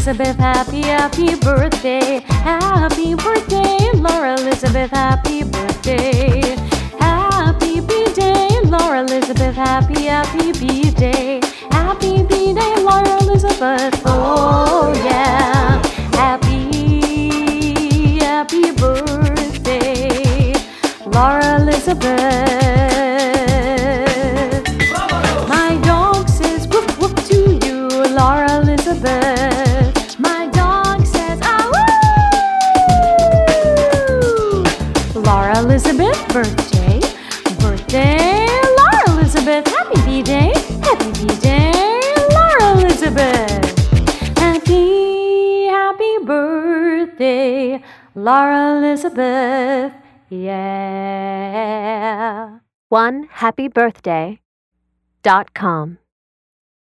Elizabeth, happy, happy birthday. Happy birthday, Laura Elizabeth, happy birthday. Happy B-Day, Laura Elizabeth, happy, happy B-Day. Happy B-Day, Laura Elizabeth, oh yeah. Happy, happy birthday, Laura Elizabeth. My dog says woof woof to you, Laura Elizabeth. My dog says ah woo. Laura Elizabeth, birthday, birthday, Laura Elizabeth. Happy B-Day, happy B-Day, Laura Elizabeth. Happy, happy birthday, Laura Elizabeth. Yeah. OneHappyBirthday.com